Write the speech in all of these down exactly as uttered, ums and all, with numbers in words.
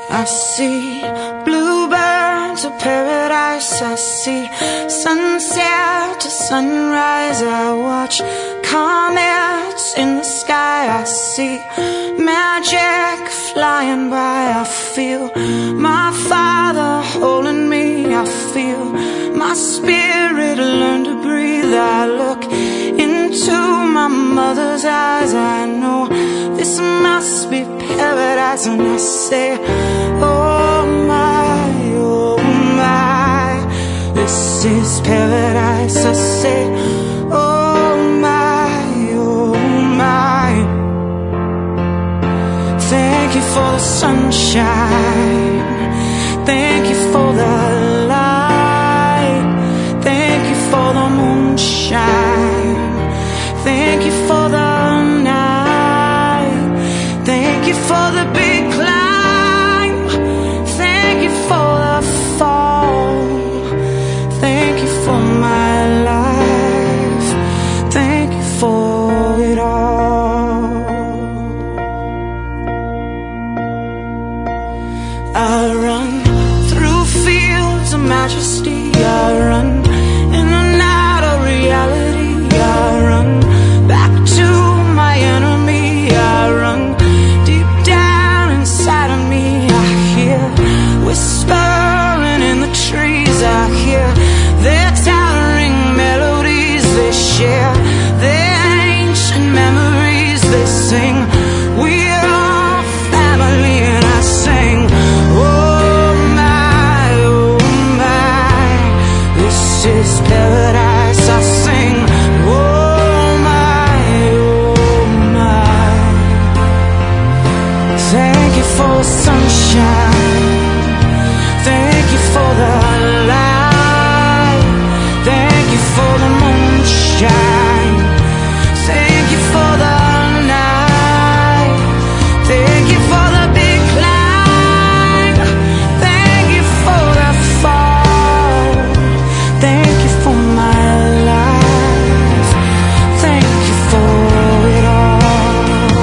I see bluebirds of paradise. I see sunset to sunrise. I watch comets in the sky. I see magic flying by. I feel my Father holding me. I feel my spirit learn to breathe. I look into my mother's eyes. I know this must be paradise. And I say, oh my, oh my, this is paradise. I say, oh my, oh my. Thank you for the sunshine. Thank you for the light. Thank you for the moonshine. Thank you for the night. Thank you for the big climb. Thank you for the fall. Thank you for my life. Thank you for it all. I run through fields of majesty. I run in and out of reality. I run back to my enemy. I run deep down inside of me. I hear whispering in the trees. I hear their towering melodies. They share their ancient memories. They sing, we're all family. And I sing, oh my, oh my, this is paradise. I sing, oh my, oh my. Thank you for the sunshine. Thank you for the light. Thank you for the moonshine. Thank you for the night. Thank you for the big climb. Thank you for the fall. Thank you for my life. Thank you for it all.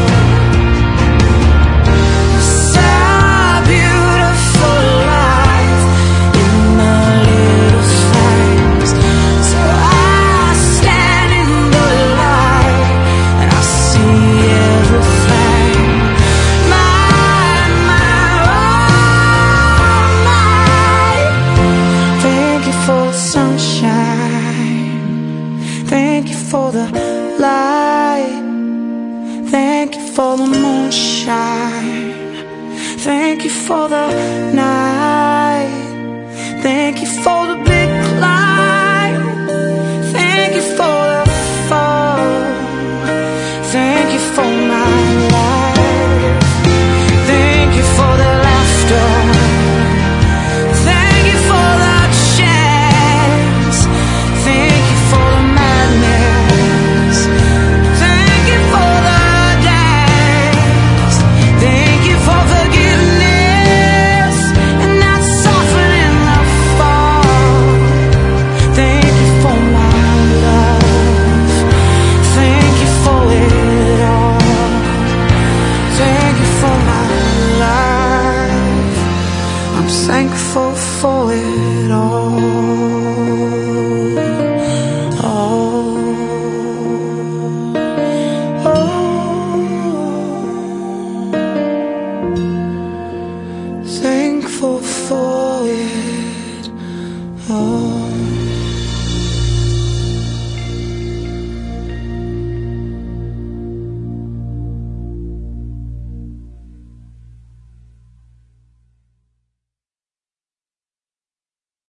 It's a beautiful life in the little things. So I stand in the light and I see everything. My, my, oh my. Thank you for the sunshine. Thank you for the light. Thank you for the moonshine. Thank you for the night. Thank you for the big climb. Thank you for the fall. Thank you for my life. Thank you for the laughter. Thank you for the chance. Thank you for the madness. Thank you for the dance. Thank you for forgiveness and not softening the fall. Thank you for my love. Thank you for it all. Thank you for my life. I'm thankful for it all. Oh, oh. Thankful for it all.